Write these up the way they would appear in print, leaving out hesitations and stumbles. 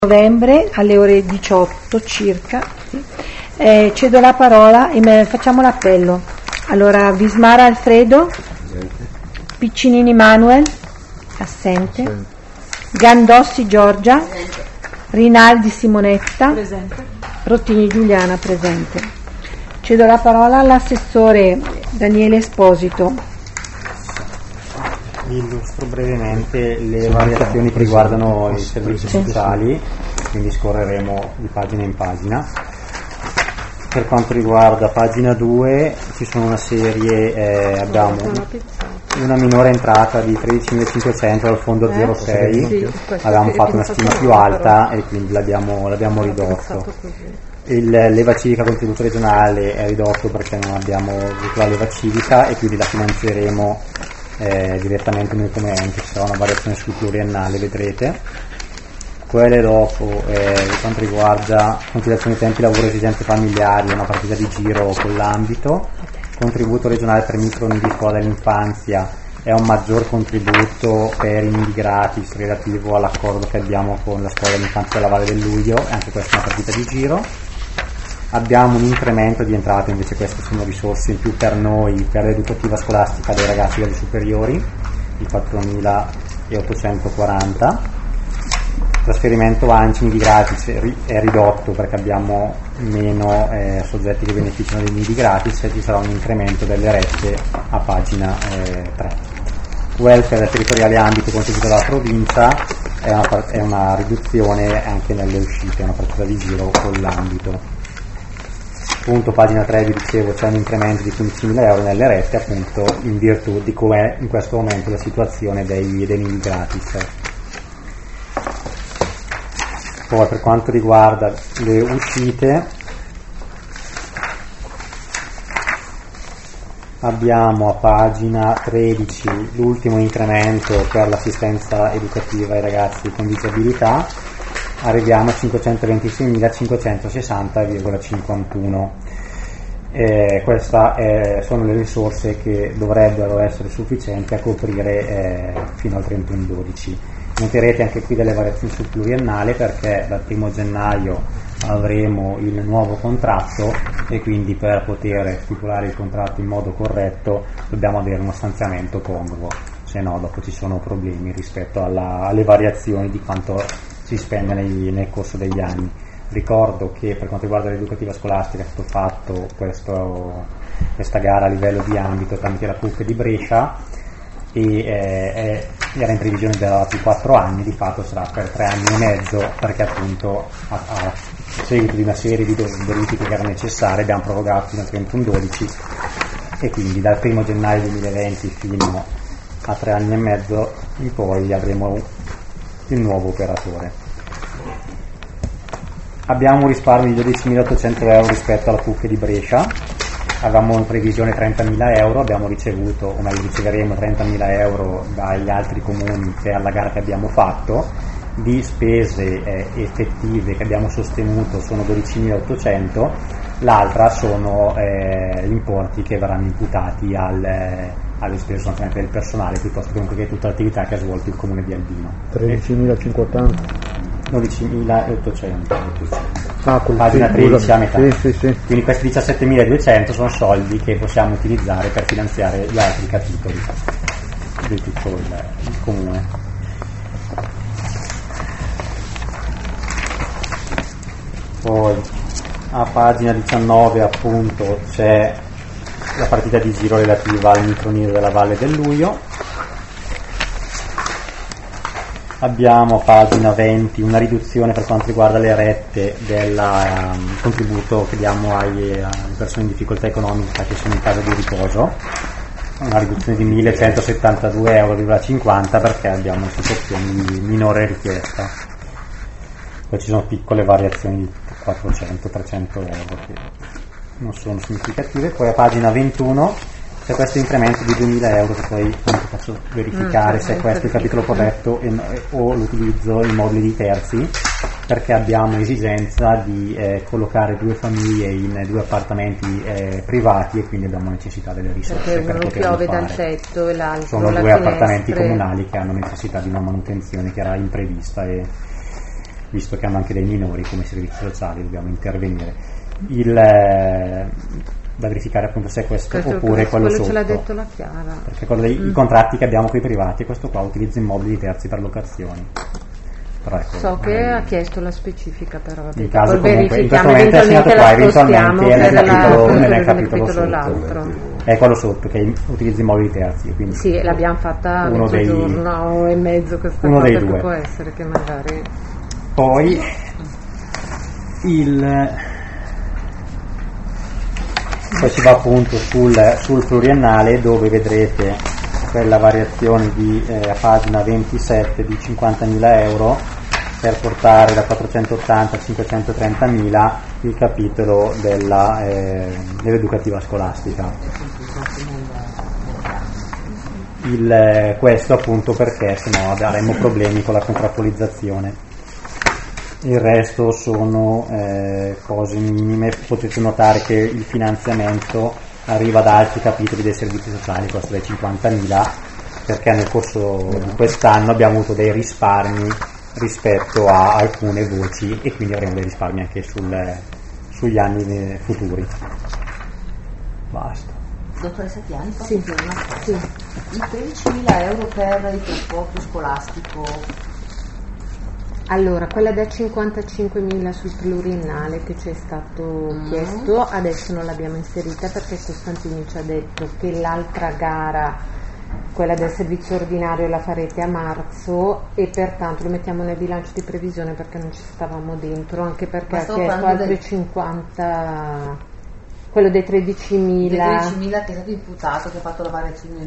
novembre alle ore 18 circa, sì. Cedo la parola e facciamo l'appello. Allora, Vismara Alfredo, Piccinini Manuel, assente, Gandossi Giorgia, Rinaldi Simonetta, presente. Rottini Giuliana, presente. Cedo la parola all'assessore Daniele Esposito. Illustro brevemente le variazioni che riguardano i servizi sociali, quindi scorreremo di pagina in pagina. Per quanto riguarda pagina 2 ci sono una serie, abbiamo una minore entrata di 13.500 dal fondo 06, avevamo fatto una stima più alta e quindi l'abbiamo ridotto. L'EVA civica contributo regionale è ridotto perché non abbiamo avuto la leva civica e quindi la finanzieremo direttamente noi come ente. Ci sarà una variazione sul pluriennale, vedrete. Quelle dopo, per quanto riguarda conciliazione tempi lavoro e esigenze familiari, una partita di giro con l'ambito. Contributo regionale per micro di scuola dell'infanzia è un maggior contributo per i nidi gratis relativo all'accordo che abbiamo con la scuola dell'infanzia della Valle del Luglio, e anche questa è una partita di giro. Abbiamo un incremento di entrate, invece queste sono risorse in più per noi, per l'educativa scolastica dei ragazzi delle superiori, di 4.840. Trasferimento ANCI nidi gratis è ridotto perché abbiamo meno soggetti che beneficiano dei nidi gratis e ci sarà un incremento delle rette a pagina 3. Welfare territoriale ambito contribuito dalla provincia è una riduzione anche nelle uscite, è una partita di giro con l'ambito. Appunto pagina 3 vi dicevo c'è un incremento di 15.000 euro nelle rette, appunto in virtù di com'è in questo momento la situazione dei nidi gratis. Poi per quanto riguarda le uscite abbiamo a pagina 13 l'ultimo incremento per l'assistenza educativa ai ragazzi con disabilità. Arriviamo a 526.560,51. Queste sono le risorse che dovrebbero essere sufficienti a coprire fino al 31/12. Noterete anche qui delle variazioni sul pluriennale perché dal 1 gennaio avremo il nuovo contratto e quindi per poter stipulare il contratto in modo corretto dobbiamo avere uno stanziamento congruo, se no dopo ci sono problemi rispetto alle variazioni di quanto si spende nel corso degli anni. Ricordo che per quanto riguarda l'educativa scolastica è stato fatto questa gara a livello di ambito tramite la CUP di Brescia e era in previsione da più 4 anni, di fatto sarà per 3 anni e mezzo perché appunto a seguito di una serie di verifiche che erano necessarie abbiamo prorogato fino al 31/12 e quindi dal 1 gennaio 2020 fino a 3 anni e mezzo in poi avremo il nuovo operatore. Abbiamo un risparmio di 12.800 euro rispetto alla CUC di Brescia, avevamo in previsione 30.000 euro, abbiamo ricevuto, o meglio riceveremo 30.000 euro dagli altri comuni per la gara che abbiamo fatto. Di spese effettive che abbiamo sostenuto sono 12.800, l'altra sono gli importi che verranno imputati alle spese sostanzialmente del personale piuttosto che comunque che tutta l'attività che ha svolto il comune di Albino. 13.580? 12.800. Pagina 13 a metà. Sì. Quindi questi 17.200 sono soldi che possiamo utilizzare per finanziare gli altri capitoli di tutto il comune. Poi a pagina 19 appunto c'è la partita di giro relativa al micronido della Valle del Luglio. Abbiamo a pagina 20 una riduzione per quanto riguarda le rette del contributo che diamo alle persone in difficoltà economica che sono in casa di riposo, una riduzione di 1.172,50 euro perché abbiamo una situazione di minore richiesta. Poi ci sono piccole variazioni di 400-300 euro che non sono significative. Poi a pagina 21 c'è questo incremento di 2.000 euro che poi faccio verificare se questo è il capitolo corretto o l'utilizzo in moduli di terzi, perché abbiamo esigenza di collocare 2 famiglie in 2 appartamenti privati e quindi abbiamo necessità delle risorse perché uno piove dal tetto e l'altro sono 2 appartamenti comunali che hanno necessità di una manutenzione che era imprevista e visto che hanno anche dei minori come servizi sociali, dobbiamo intervenire. Da verificare appunto se è questo oppure quello sotto. Ce l'ha detto la Chiara. Perché i contratti che abbiamo con i privati, questo qua utilizza immobili terzi per locazioni. Però ecco, so che ha chiesto la specifica, però in caso poi comunque in questo verifichiamo, momento è segnato qua, eventualmente nel capitolo capitolo sotto. l'altro. È quello sotto che utilizza immobili terzi, quindi sì, l'abbiamo fatta a mezzogiorno e mezzo questa uno cosa, dei che due. può essere che magari poi poi si va appunto sul pluriennale, dove vedrete quella variazione a pagina 27 di 50.000 euro per portare da 480 a 530.000 il capitolo dell'educativa scolastica. Questo appunto perché sennò avremmo problemi con la contrattualizzazione. Il resto sono cose minime. Potete notare che il finanziamento arriva da altri capitoli dei servizi sociali, costa dai 50.000, perché nel corso di quest'anno abbiamo avuto dei risparmi rispetto a alcune voci e quindi avremo dei risparmi anche sugli anni futuri. Basta. Dottoressa Chiani, posso sì. dire una cosa? Sì. I 13.000 euro per il trasporto scolastico. Allora, quella da 55.000 sul pluriennale che ci è stato chiesto, adesso non l'abbiamo inserita perché Costantini ci ha detto che l'altra gara, quella del servizio ordinario, la farete a marzo e pertanto lo mettiamo nel bilancio di previsione perché non ci stavamo dentro, anche perché ha chiesto altri 50, quello dei 13.000. Dei 13.000 che è stato imputato, che ha fatto la variazione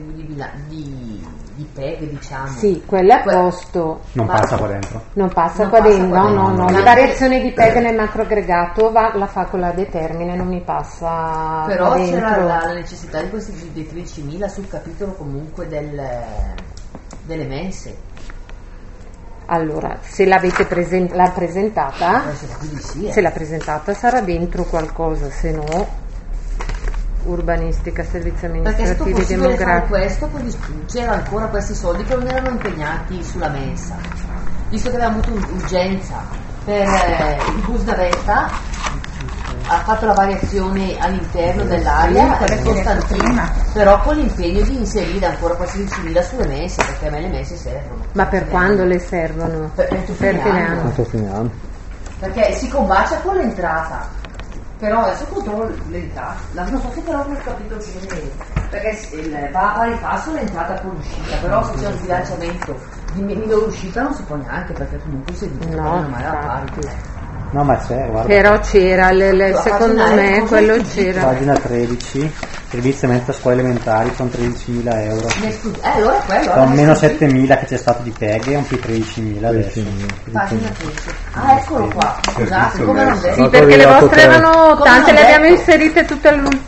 di PEG, diciamo. Sì, quella a posto. Non passa qua dentro. Non passa qua dentro, no. La variazione di PEG nel macroaggregato la fa con la determine, non mi passa. Però qua c'era dentro. la necessità di questi dei 13.000 sul capitolo comunque delle mense. Allora, se l'avete l'ha presentata, Sì, se l'ha presentata sarà dentro qualcosa, se no urbanistica, servizi amministrativi, perché se fare demografici. questo, poi c'erano ancora questi soldi che non erano impegnati sulla mensa, visto che avevamo avuto urgenza per il bus navetta, ha fatto la variazione all'interno dell'area però con l'impegno di inserire ancora questi 16.000 sulle mense, perché a me le mense servono. Ma per quando le servono? Per fine anno. Perché si combacia con l'entrata, però adesso controllo l'entrata, non so se però nel capitolo perché va a pari passo l'entrata con l'uscita, però se c'è un bilanciamento di minore uscita non si può neanche, perché comunque si dice non mai a pari. No, ma c'è, guarda. Però c'era, secondo me quello c'era. Pagina 13, servizio mensa scuole elementari con 13.000 euro. Allora quello. Con meno 7.000 che c'è stato di PEG e un più 13.000 adesso. Pagina 13. Eccolo qua. Scusate, come non vedo? Sì, perché le vostre erano tante, le abbiamo inserite tutte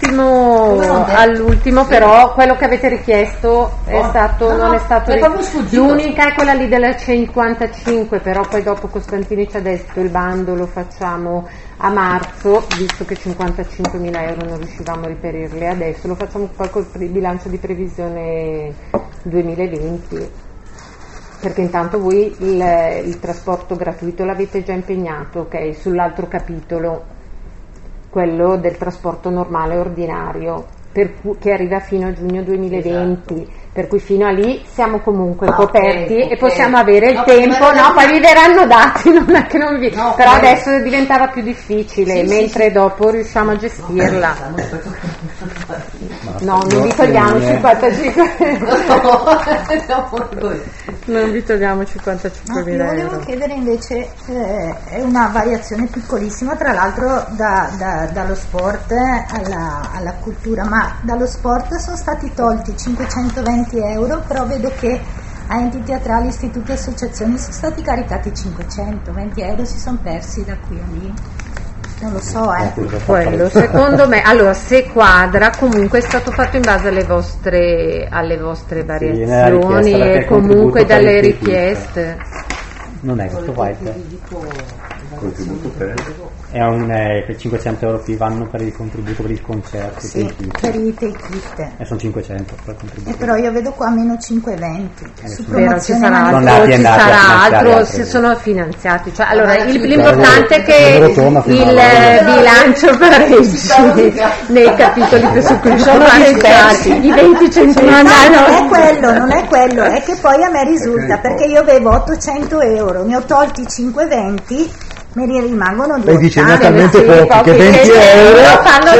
all'ultimo, però quello che avete richiesto è stato, non è stato l'unica è quella lì della 55, però poi dopo Costantini ci ha detto il bando lo facciamo a marzo, visto che 55.000 euro non riuscivamo a reperirle adesso, lo facciamo poi col bilancio di previsione 2020, perché intanto voi il trasporto gratuito l'avete già impegnato, ok, sull'altro capitolo, quello del trasporto normale ordinario, che arriva fino a giugno 2020, esatto. Per cui fino a lì siamo comunque coperti okay. E possiamo avere il tempo, poi vi verranno dati, non è che non vi... però adesso diventava più difficile, mentre dopo riusciamo a gestirla. No, non vi togliamo 55 non vi togliamo 55.000 io volevo chiedere invece, è una variazione piccolissima, tra l'altro dallo sport alla cultura, ma dallo sport sono stati tolti 520 euro, però vedo che a enti teatrali, istituti e associazioni sono stati caricati 520 euro, si sono persi da qui a lì. Non lo so, quello secondo me, allora se quadra comunque è stato fatto in base alle vostre variazioni e comunque dalle richieste. Non è questo qua Contributo per? È 500 euro che vanno per il contributo per il concerto. Sì, per i take it. Sono 500 per il contributo. Però io vedo qua meno 520. Però ci sarà altro se sono finanziati. Cioè, allora, l'importante è che il bilancio pareggi nei capitoli su cui sono finanziati. I 20 centesimi. Non è quello, è che poi a me risulta, perché io avevo 800 euro, ne ho tolti 520, me ne rimangono 2. E dice esattamente pochi, che 20 euro fanno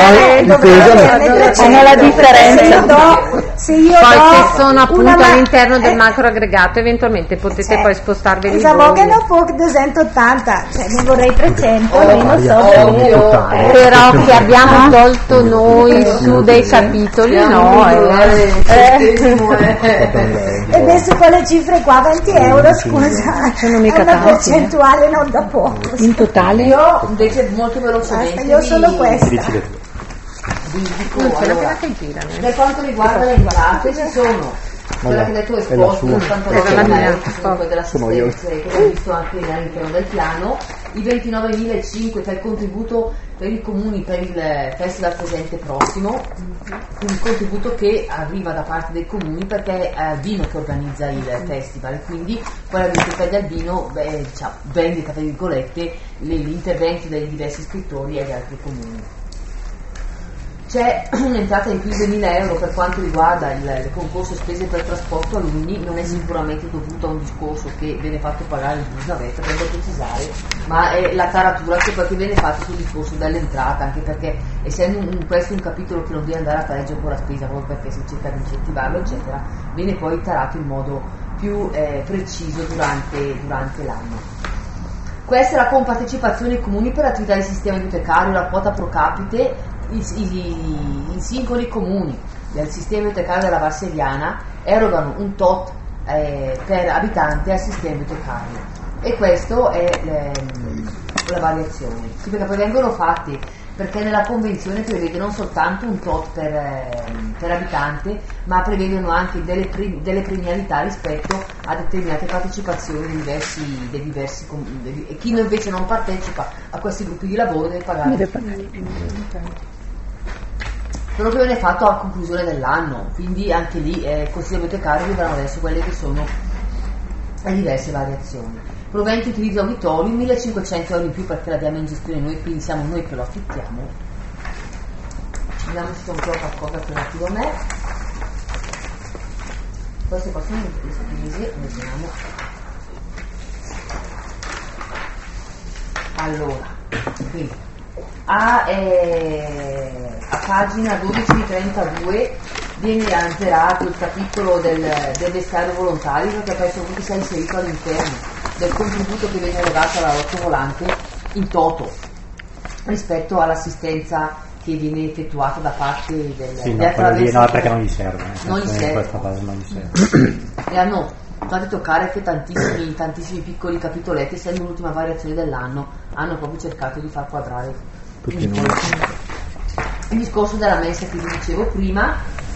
la differenza. Se io poi se sono appunto all'interno del macro aggregato, eventualmente potete poi spostarveli voi. Diciamo che non può 280, cioè ne vorrei 300, almeno so. Però che abbiamo tolto noi su dei capitoli, no. E beh, su quelle cifre qua 20 euro, scusa, sono mica una tanti, percentuale non da poco. In totale? Io invece molto velocemente io sono questa. Allora, per quanto riguarda le entrate ci sono quella che hai detto esposto, tanto delle assistenze che ho visto anche all'interno del piano, i 29.500 che è il contributo per i comuni per il festival presente prossimo, un contributo che arriva da parte dei comuni perché è Albino che organizza il festival e quindi quella di stipendio Albino vendita tra virgolette gli interventi dei diversi scrittori e degli altri comuni. C'è un'entrata in più di 2.000 euro per quanto riguarda il concorso spese per trasporto alunni, non è sicuramente dovuto a un discorso che viene fatto pagare il bus navetta, devo precisare, ma è la taratura che poi viene fatta sul discorso dell'entrata, anche perché essendo questo un capitolo che non deve andare a pareggio con la spesa, proprio perché si cerca di incentivarlo, eccetera, viene poi tarato in modo più preciso durante l'anno. Questa è la compartecipazione ai comuni per attività del sistema bibliotecario, la quota pro capite. I singoli comuni del sistema bibliotecario della Valseviana erogano un tot per abitante al sistema bibliotecario e questo è la variazione. Sì, perché poi vengono fatti perché nella convenzione prevede non soltanto un tot per abitante, ma prevedono anche delle premialità rispetto a determinate partecipazioni dei diversi comuni. E chi invece non partecipa a questi gruppi di lavoro deve pagare di più. Però che viene fatto a conclusione dell'anno, quindi anche lì il Consiglio bibliotecario vedranno adesso quelle che sono le diverse variazioni. Proventi utilizzo auditori, 1.500 euro in più perché l'abbiamo in gestione noi, quindi siamo noi che lo affittiamo. Vediamo se c'è ancora qualcosa che relativo a me. Queste qua sono le spese, vediamo. Allora, quindi a pagina 12-32 viene alterato il capitolo del vestiario volontario perché penso che sia inserito all'interno del contributo che viene erogato alla Lotto Volante in toto rispetto all'assistenza che viene effettuata da parte no, perché non gli serve. Non gli serve. Questa fase non gli serve. E hanno fate toccare che tantissimi piccoli capitoletti, essendo l'ultima variazione dell'anno, hanno proprio cercato di far quadrare il discorso della mensa che vi dicevo prima.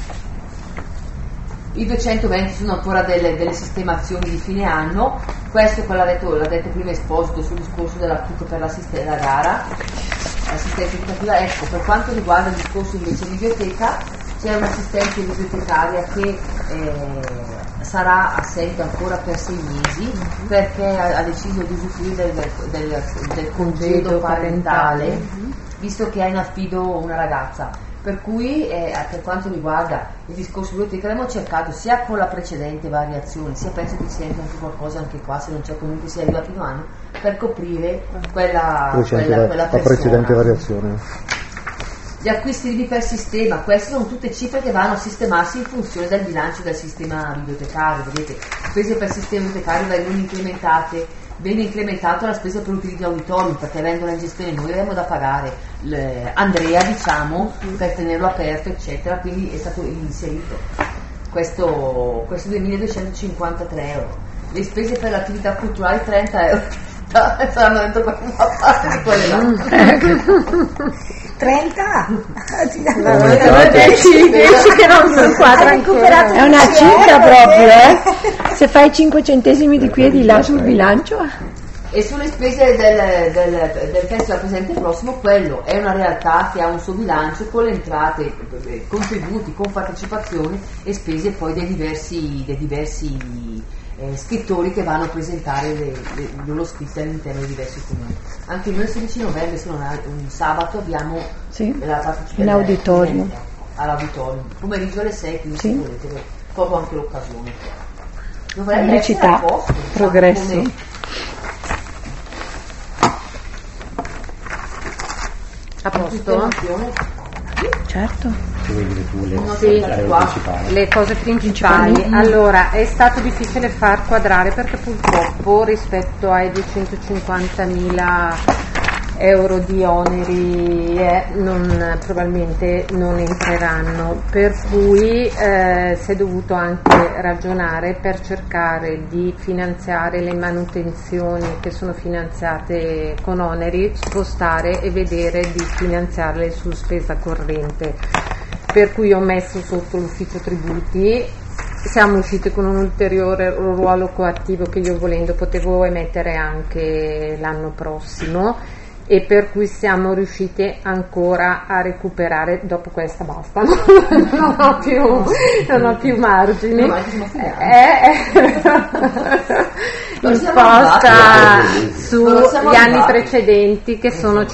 I 220 sono ancora delle sistemazioni di fine anno. Questo l'ha detto prima Esposito sul discorso dell'acquisto per la gara, l'assistenza educativa. Ecco, per quanto riguarda il discorso invece biblioteca, c'è un'assistenza bibliotecaria che sarà assente ancora per 6 mesi perché ha deciso di usufruire del congedo parentale, visto che ha in affido una ragazza. Per cui per quanto riguarda il discorso biblioteca abbiamo cercato sia con la precedente variazione, sia penso che ci sia anche qualcosa anche qua, se non c'è comunque si arriva a primo anno, per coprire quella la precedente variazione. Gli acquisti libri per sistema, queste sono tutte cifre che vanno a sistemarsi in funzione del bilancio del sistema bibliotecario. Vedete, spese per sistema bibliotecario vengono incrementate, viene incrementata la spesa per l'utilizzo auditorium perché vengono in gestione noi, avremo da pagare Andrea, diciamo, per tenerlo aperto, eccetera, quindi è stato inserito questo 2.253 euro. Le spese per l'attività culturale 30 euro. Saranno dentro una parte di quelle là. 30? 10 che non si inquadra ancora. È una cifra proprio, Se fai 5 centesimi di qui e di là sul bilancio. E sulle spese del festival presente prossimo, quello è una realtà che ha un suo bilancio con le entrate, contributi, con partecipazioni e spese poi dei diversi scrittori che vanno a presentare i loro scritti all'interno di diversi comuni. Anche noi il 16 novembre, se non è un sabato, abbiamo la partecipazione in auditorio. All'auditorio, pomeriggio alle 6, quindi se volete, proprio anche l'occasione. Pubblicità, progresso. A posto? Certo. Le cose principali. Allora, è stato difficile far quadrare perché purtroppo rispetto ai 250.000 euro di oneri probabilmente non entreranno, per cui si è dovuto anche ragionare per cercare di finanziare le manutenzioni che sono finanziate con oneri, spostare e vedere di finanziarle su spesa corrente, per cui ho messo sotto l'ufficio tributi. Siamo usciti con un ulteriore ruolo coattivo che io volendo potevo emettere anche l'anno prossimo, e per cui siamo riusciti ancora a recuperare. Dopo questa basta, non ho più margini, imposta sugli anni precedenti che sono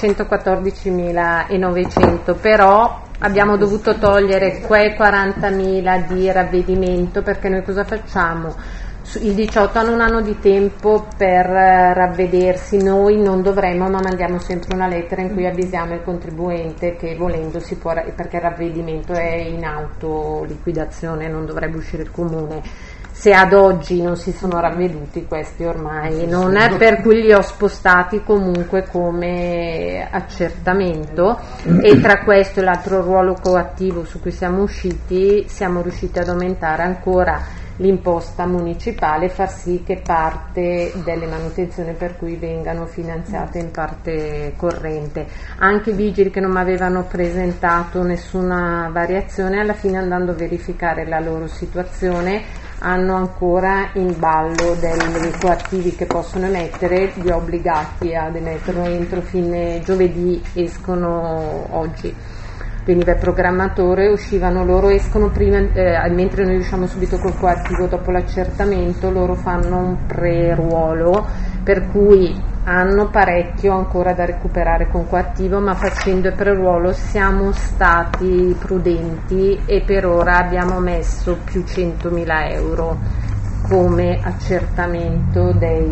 114.900, però abbiamo dovuto togliere quei 40.000 di ravvedimento, perché noi cosa facciamo? Il 18 hanno un anno di tempo per ravvedersi, noi non dovremmo, ma mandiamo sempre una lettera in cui avvisiamo il contribuente che volendo si può, perché il ravvedimento è in autoliquidazione, non dovrebbe uscire il comune. Se ad oggi non si sono ravveduti, questi ormai non è, per cui li ho spostati comunque come accertamento, e tra questo e l'altro ruolo coattivo su cui siamo riusciti ad aumentare ancora l'imposta municipale e far sì che parte delle manutenzioni per cui vengano finanziate in parte corrente. Anche i vigili che non mi avevano presentato nessuna variazione, alla fine andando a verificare la loro situazione hanno ancora in ballo dei coattivi che possono emettere, li ho obbligati ad emetterlo entro fine giovedì, escono oggi. Veniva il programmatore, uscivano loro, escono prima, mentre noi usciamo subito col coattivo dopo l'accertamento, loro fanno un pre-ruolo, per cui hanno parecchio ancora da recuperare con coattivo, ma facendo il pre-ruolo siamo stati prudenti e per ora abbiamo messo più 100.000 euro come accertamento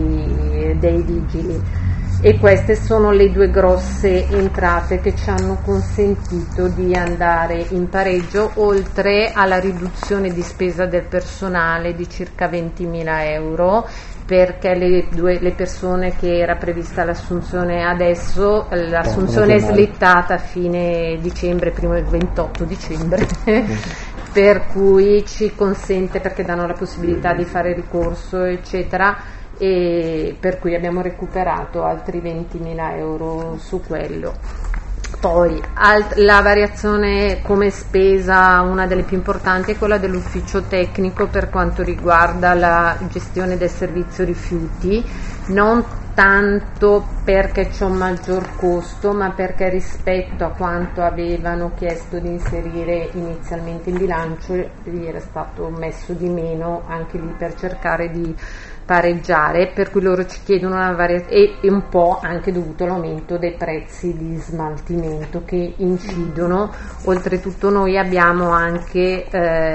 dei vigili. E queste sono le due grosse entrate che ci hanno consentito di andare in pareggio, oltre alla riduzione di spesa del personale di circa 20.000 euro, perché le persone che era prevista l'assunzione adesso, l'assunzione è slittata a fine dicembre, prima del 28 dicembre, per cui ci consente, perché danno la possibilità di fare ricorso eccetera, e per cui abbiamo recuperato altri 20.000 euro su quello. Poi la variazione come spesa, una delle più importanti, è quella dell'ufficio tecnico per quanto riguarda la gestione del servizio rifiuti, non tanto perché c'è un maggior costo, ma perché rispetto a quanto avevano chiesto di inserire inizialmente in bilancio gli era stato messo di meno, anche lì per cercare di pareggiare, per cui loro ci chiedono una variazione, e un po' anche dovuto all'aumento dei prezzi di smaltimento che incidono. Oltretutto noi abbiamo anche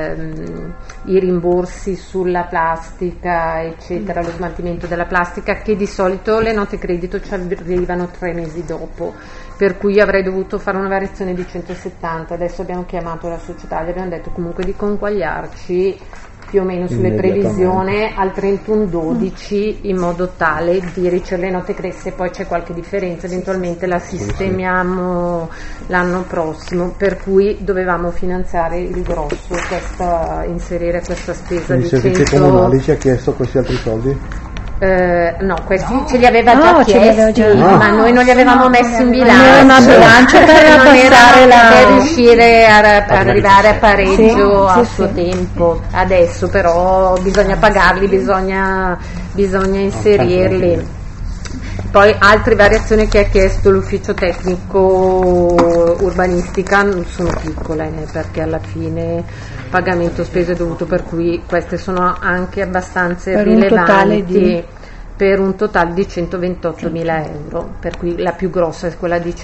i rimborsi sulla plastica eccetera, lo smaltimento della plastica, che di solito le note credito ci arrivano 3 mesi dopo, per cui avrei dovuto fare una variazione di 170. Adesso abbiamo chiamato la società e abbiamo detto comunque di conguagliarci più o meno sulle previsioni al 31/12, in modo tale di ricevere le note credito. Se poi c'è qualche differenza eventualmente la sistemiamo l'anno prossimo, per cui dovevamo finanziare il grosso, inserire questa spesa di 100. I servizi comunali ci ha chiesto questi altri soldi? No, questi ce li aveva già chiesti, ma noi non li avevamo messi in bilancio per riuscire a arrivare a pareggio a suo tempo. Adesso però bisogna pagarli, bisogna inserirli. Poi altre variazioni che ha chiesto l'ufficio tecnico urbanistica sono piccole, perché alla fine pagamento spese dovuto, per cui queste sono anche abbastanza rilevanti, per un totale di 128.000 euro, per cui la più grossa è quella di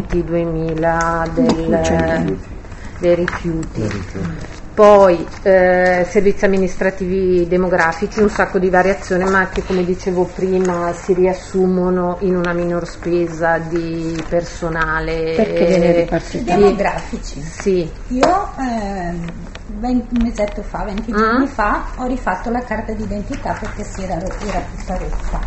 122.000 dei rifiuti. Poi servizi amministrativi demografici, un sacco di variazioni, ma che, come dicevo prima, si riassumono in una minor spesa di personale. Perché viene ripartito? Demografici. Sì. Io un mesetto fa, 20 giorni fa, ho rifatto la carta d'identità perché era tutta rotta.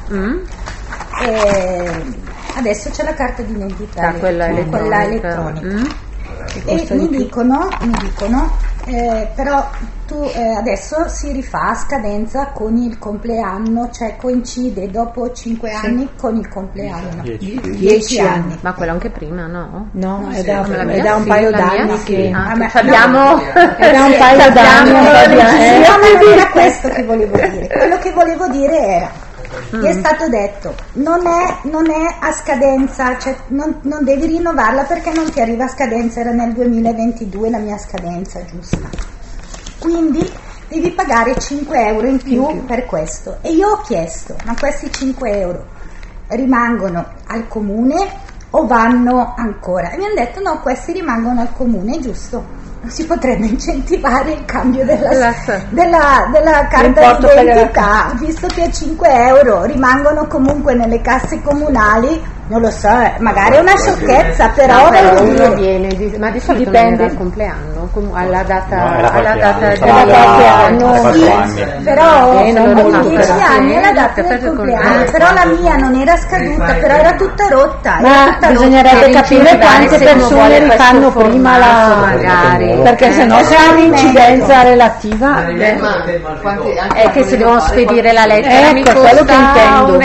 E adesso c'è la carta d'identità, quella elettronica. E mi dicono però tu adesso si rifà a scadenza con il compleanno, cioè coincide dopo 5 anni con il compleanno. 10 anni. Ma quello anche prima, no? No, è da un paio d'anni che abbiamo. È da un paio d'anni. Non era questo che volevo dire. Quello che volevo dire era: gli è stato detto non è a scadenza, cioè non devi rinnovarla perché non ti arriva a scadenza, era nel 2022 la mia scadenza giusta, quindi devi pagare 5 euro in più per questo. E io ho chiesto: ma questi 5 euro rimangono al comune o vanno ancora? E mi hanno detto no, questi rimangono al comune, giusto? Si potrebbe incentivare il cambio della carta d'identità, visto che 5 euro rimangono comunque nelle casse comunali. Non lo so, magari è una sciocchezza, però viene, ma di solito dipende dal compleanno, alla data anno, sì, però in 10 anni è la data del compleanno, però la mia non era scaduta, però era tutta rotta. Ma bisognerebbe capire quante persone rifanno prima magari, perché sennò c'è un'incidenza relativa. È che se devono spedire la lettera mi costa quello che intendo.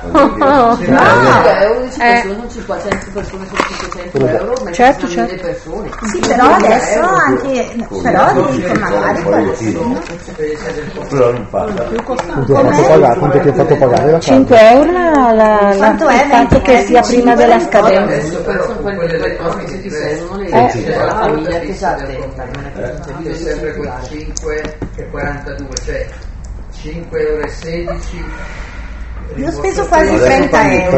€1. Sono 500 persone su 500 euro, ma certo. persone. Sì, però adesso anche, però dico magari qualcuno. Quanto ti ha fatto pagare la 5 euro quanto è? Tanto che sia prima della scadenza. Sono quelle cose che ti servono la famiglia che sa attenta. È sempre con 5 e 42, cioè 5,16 euro. Io ho speso quasi 30 euro.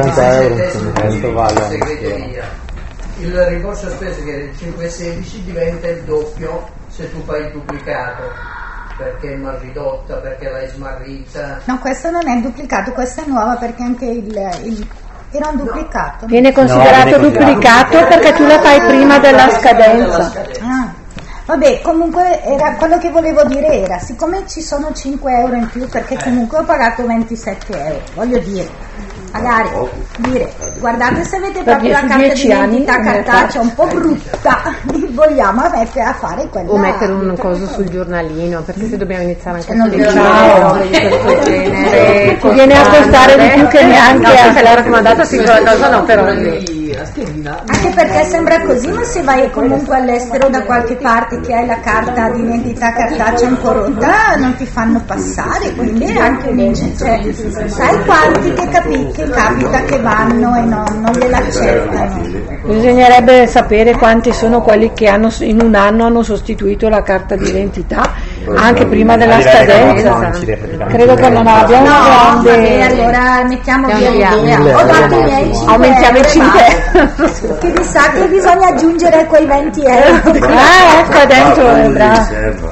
Il rimborso spese che era il 5,16 diventa il doppio se tu fai il duplicato, perché è mal ridotta, perché l'hai smarrita. No, questo non è duplicato, questa è nuova perché anche era un duplicato. Viene considerato duplicato perché tu la fai prima della scadenza. Vabbè, comunque quello che volevo dire era, siccome ci sono 5 euro in più, perché comunque ho pagato 27 euro, voglio dire, magari guardate se avete proprio la carta d'identità cartacea un po' brutta, vogliamo a fare quella, o mettere un coso sul giornalino, perché se dobbiamo iniziare anche non di questo genere viene a costare di più che neanche se l'ho raccomandata singola cosa, no, però anche perché sembra così, ma se vai comunque all'estero da qualche parte che hai la carta d'identità cartacea un po' rotta non ti fanno passare, quindi anche sai quanti che capita che vanno e non gliela accettano. Bisognerebbe sapere quanti sono quelli che in un anno hanno sostituito la carta d'identità anche prima della scadenza. Credo che non abbia un grande. Allora mettiamo via l'idea. Ho dato i miei 5 aumentiamo i 5 che mi sa che bisogna aggiungere quei 20 euro. Ecco, dentro è bravo.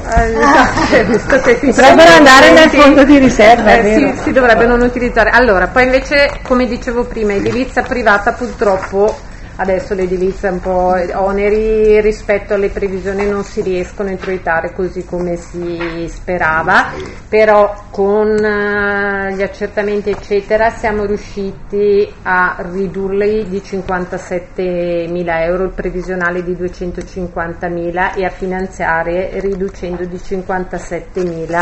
Potrebbero andare nel fondo di riserva, si dovrebbe non utilizzare. Allora, poi invece, come dicevo prima, edilizia privata purtroppo adesso l'edilizia è un po' oneri rispetto alle previsioni non si riescono a introitare così come si sperava, però con gli accertamenti eccetera siamo riusciti a ridurli di 57.000 euro, il previsionale di 250.000 e a finanziare riducendo di 57.000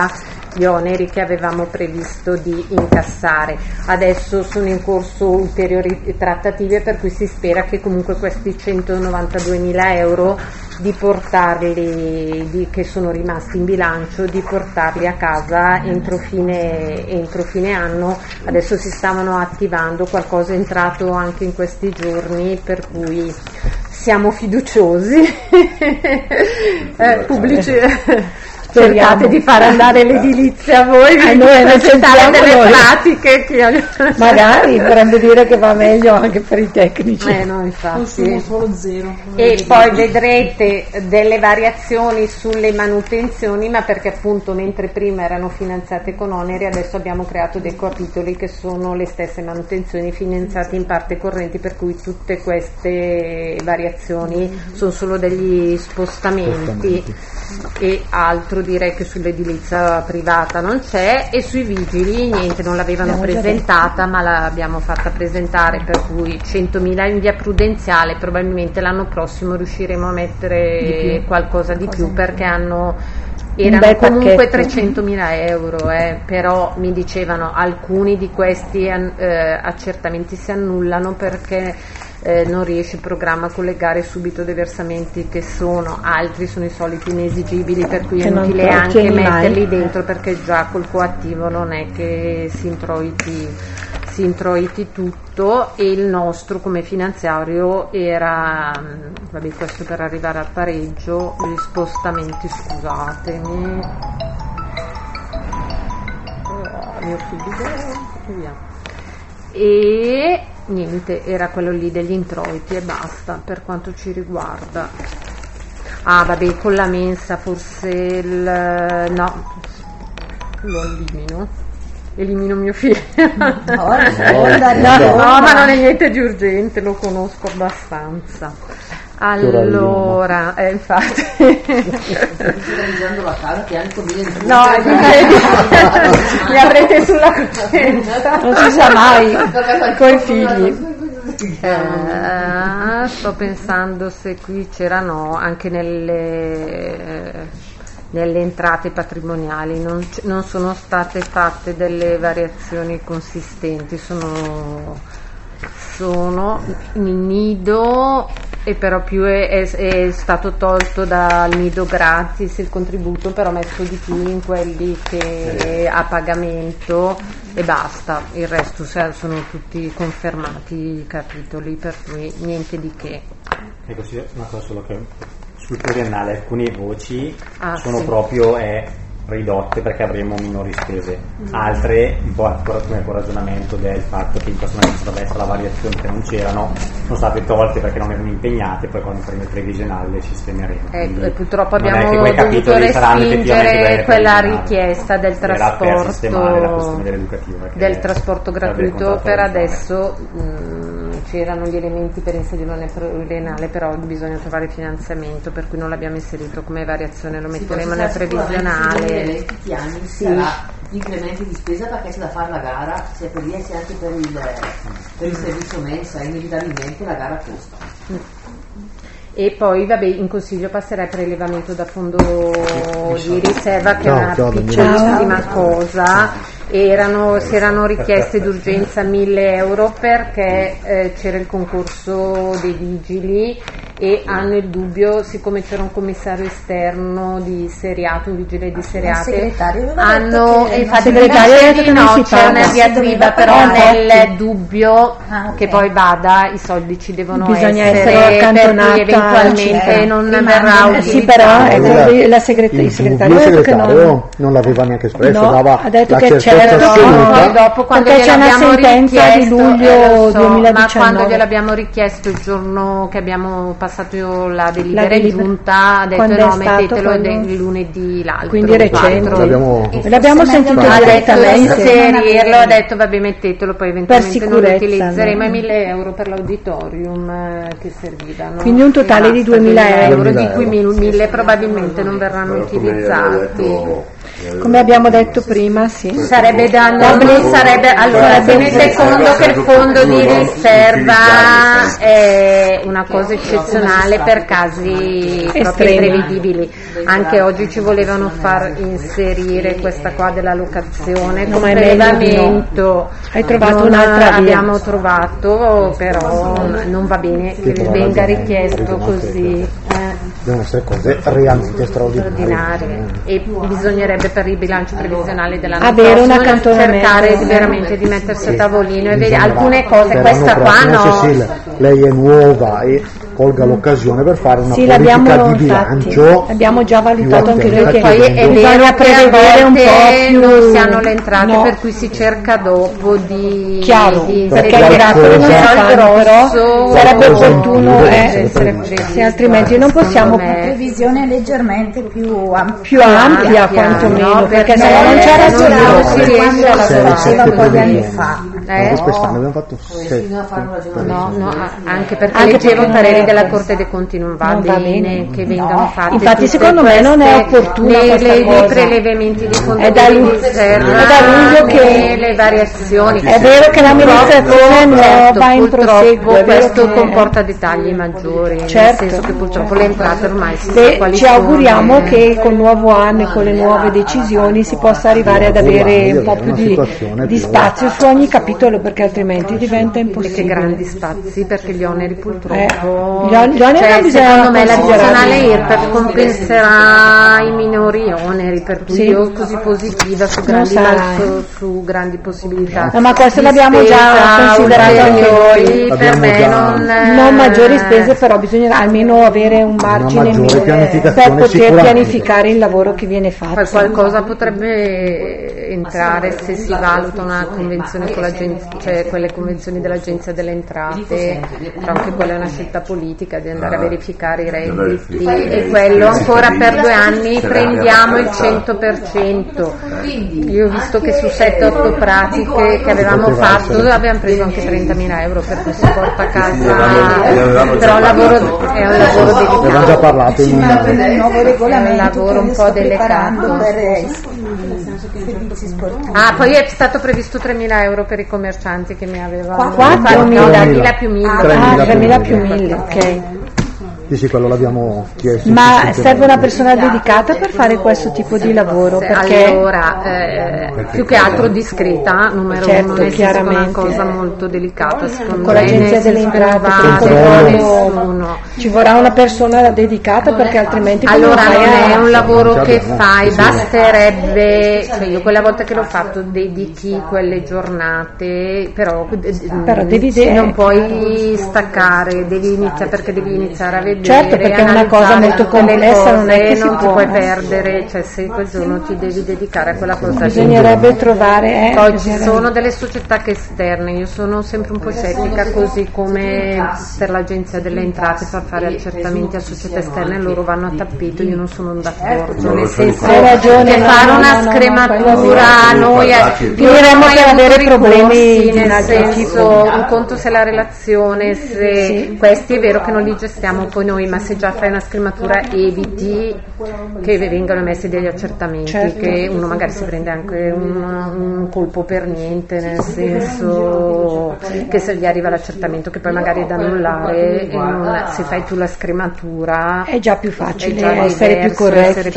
gli oneri che avevamo previsto di incassare. Adesso sono in corso ulteriori trattative, per cui si spera che comunque questi 192.000 euro di portarli, che sono rimasti in bilancio, di portarli a casa entro fine anno. Adesso si stavano attivando, qualcosa è entrato anche in questi giorni, per cui siamo fiduciosi. Pubblici. Cercate di far andare l'edilizia a voi, noi presentare delle pratiche che... magari vorrebbe dire che va meglio anche per i tecnici. No, infatti. Solo zero. E poi vedrete delle variazioni sulle manutenzioni, ma perché appunto mentre prima erano finanziate con oneri, adesso abbiamo creato dei capitoli che sono le stesse manutenzioni finanziate in parte correnti, per cui tutte queste variazioni sono solo degli spostamenti. E altro direi che sull'edilizia privata non c'è, e sui vigili niente, non l'avevano presentata ma l'abbiamo fatta presentare, per cui 100.000 in via prudenziale. Probabilmente l'anno prossimo riusciremo a mettere qualcosa di più, perché erano comunque 300.000 euro, però mi dicevano alcuni di questi accertamenti si annullano perché non riesce il programma a collegare subito dei versamenti che sono, altri sono i soliti inesigibili, per cui è inutile anche metterli dentro, perché già col coattivo non è che si introiti tutto. E il nostro come finanziario era, questo per arrivare al pareggio, gli spostamenti, scusatemi, e niente, era quello lì degli introiti e basta per quanto ci riguarda. Con la mensa forse no, lo elimino mio figlio. No, ma non è niente di urgente, lo conosco abbastanza. Allora, infatti la casa che anche no, mi avrete sulla coscienza, non si sa mai coi figli. Sto pensando se qui c'erano anche nelle entrate patrimoniali, non sono state fatte delle variazioni consistenti, sono il nido, e però più è stato tolto dal nido gratis il contributo, però messo di più in quelli che a pagamento, e basta, il resto sono tutti confermati i capitoli, per cui niente di che. E così una cosa solo, che sul pluriennale alcune voci sono proprio ridotte perché avremo minori spese, altre un po' come ragionamento del fatto che in questo momento attraverso la variazione che non c'erano sono state tolte perché non erano impegnate, poi quando faremo il previsionale le sistemeremo. E purtroppo abbiamo dovuto respingere quella richiesta del trasporto gratuito. Per adesso c'erano gli elementi per inserirlo nel pluriennale, però bisogna trovare finanziamento, per cui non l'abbiamo inserito come variazione, lo metteremo nel previsionale. 20 anni sarà incrementi di spesa, perché c'è da fare la gara sia per l'IA sia anche per il servizio mensa, inevitabilmente la gara costa. E poi in consiglio passerà il prelevamento da fondo di riserva, che è una piccolissima cosa. Si erano richieste d'urgenza 1.000 euro perché c'era il concorso dei vigili, e hanno il dubbio, siccome c'era un commissario esterno di seriato, un vigile di seriate, infatti c'è una diatriba, però nel dubbio che poi vada, i soldi ci devono essere, per cui eventualmente non verrà utilizzato. Sì, però il segretario non l'aveva neanche espresso, ha detto che certezza poi dopo, quando c'è una sentenza di luglio 2019, ma quando gliel'abbiamo richiesto il giorno che abbiamo passato la delibera in giunta, ha detto no, mettetelo il lunedì l'altro, quindi recente l'abbiamo sentito direttamente, ha detto vabbè, mettetelo, poi eventualmente non lo utilizzeremo. 1.000 euro per l'auditorium che servivano, quindi un totale di 2.000 euro, di cui 1.000 probabilmente non verranno utilizzati. Come abbiamo detto prima, sì. Sarebbe da nobili, allora tenete conto che il fondo di riserva è una cosa eccezionale per casi proprio imprevedibili. Anche oggi ci volevano far inserire questa qua della locazione come prelevamento. Hai trovato un'altra via? Abbiamo trovato, però non va bene che venga richiesto così. Devono essere cose realmente straordinarie. E bisognerebbe per il bilancio previsionale dell'anno avere un prossimo accantonamento, cercare veramente di mettersi a tavolino e vedere alcune cose. Questa qua Cecilia, lei è nuova e colga l'occasione per fare una politica di bilancio. Abbiamo già valutato anche noi che poi è bisogna prevedere un po' più, non si hanno le entrate, per cui si cerca dopo di chiaro, perché i miracoli non però sarebbe opportuno se altrimenti non possiamo una previsione leggermente più ampia quantomeno, perché se no non c'era non si riesce a lavorare un po' di anni fa. Quest'anno abbiamo fatto anche perché leggevo i pareri della Corte dei Conti, non va bene che vengano fatti. Infatti secondo me non è opportuno questa cosa. I prelevamenti di fondo è da luglio che le variazioni. È vero che l'amministrazione non va in proseguo, questo comporta dei tagli maggiori, nel senso che purtroppo le entrate ormai ci auguriamo che col nuovo anno e con le nuove decisioni si possa arrivare ad avere un po' più di spazio su ogni capitolo, perché altrimenti diventa impossibile. E che grandi spazi, perché gli oneri purtroppo gli oneri secondo me l'addizionale IRPEF compenserà i minori oneri, per cui io così positiva su grandi possibilità. No, ma questo l'abbiamo già considerato anche noi. Per me non maggiori spese, però bisognerà almeno avere un margine per poter pianificare il lavoro che viene fatto. Poi qualcosa potrebbe entrare se si valuta una convenzione con l'agenzia, cioè quelle convenzioni dell'Agenzia delle Entrate, però anche quella è una scelta politica di andare a verificare i redditi, e quello ancora per 2 anni prendiamo il 100%. Io ho visto che su 7-8 pratiche che avevamo fatto abbiamo preso anche 30.000 euro, per cui si porta a casa, però è un lavoro delicato. Abbiamo già parlato in un nuovo regolamento, è un lavoro un po' delicato. Poi è stato previsto 3.000 euro per i commercianti che mi avevano 3.000 più 1.000. 3.000 più 1.000, ok. Sì, quello l'abbiamo chiesto. Ma serve una persona dedicata per fare questo tipo di lavoro? Perché allora, più che altro discreta, numero uno, nel senso che è una cosa molto delicata, secondo me. Con l'Agenzia delle Entrate, nessuno. Ci vorrà una persona dedicata, perché altrimenti allora non è un lavoro che fai, basterebbe, cioè io quella volta che l'ho fatto dedichi quelle giornate, però devi non puoi staccare, devi iniziare a vedere. Certo, perché è una cosa molto complessa, non è che non ti puoi perdere, cioè se quel giorno ti devi dedicare a quella cosa. Bisognerebbe trovare. Poi ci sono delle società che esterne, io sono sempre un po' scettica, così come per l'Agenzia delle Entrate per fare accertamenti a società esterne, loro vanno a tappeto, io non sono d'accordo, nel senso che fare una scrematura noi finiremo per avere problemi, nel senso un conto se la relazione, se questi è vero che non li gestiamo poi noi, ma se già fai una scrematura eviti che vengano messi degli accertamenti, che uno magari si prende anche un colpo per niente, nel senso che se gli arriva l'accertamento che poi magari è da annullare, e se fai tu la scrematura è già più facile essere più corretti.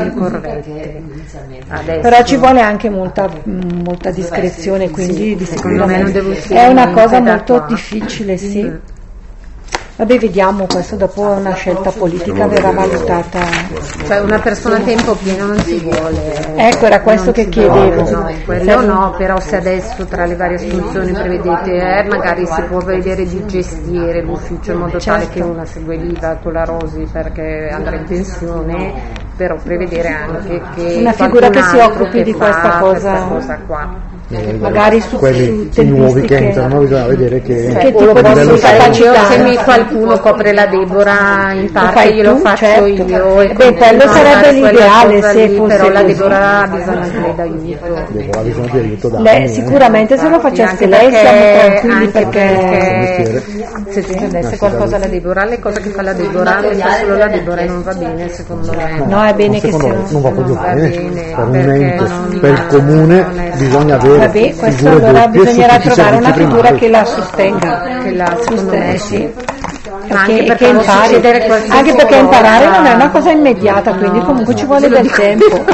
Però ci vuole anche molta discrezione, quindi secondo me non devo è una cosa molto difficile, sì. Vabbè, vediamo, questo dopo è una scelta politica, verrà valutata. Cioè una persona a tempo pieno non si vuole. Ecco, era questo che chiedevo. No, quello no, però se adesso tra le varie soluzioni prevedete, magari si può vedere di gestire l'ufficio in modo tale che una segue l'IVA con la Rosi perché andrà in pensione, però prevedere anche che una figura che si occupi di questa cosa qua. magari su quelli nuovi che entrano bisogna vedere che tipo di capacità. Se qualcuno copre la Deborah in parte glielo faccio io, e quello sarebbe l'ideale se fosse, però la Deborah bisogna che le dà aiuto. Deborah ha bisogno di aiuto da lei, sicuramente se lo facesse lei siamo tranquilli, perché se succedesse qualcosa alla Deborah, le cose che fa la Deborah le fa solo la Deborah e non va bene secondo me. No, è bene che non va proprio bene per un ente, per il comune bisogna avere. Vabbè, questo allora bisognerà trovare una figura che la sostenga, che impari, anche perché imparare non è una cosa immediata, quindi comunque ci vuole del tempo.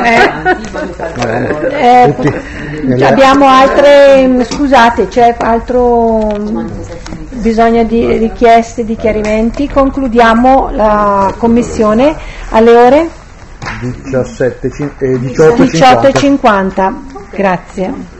Abbiamo altre, scusate, c'è altro bisogno di richieste, di chiarimenti. Concludiamo la commissione alle ore 18:50. Grazie.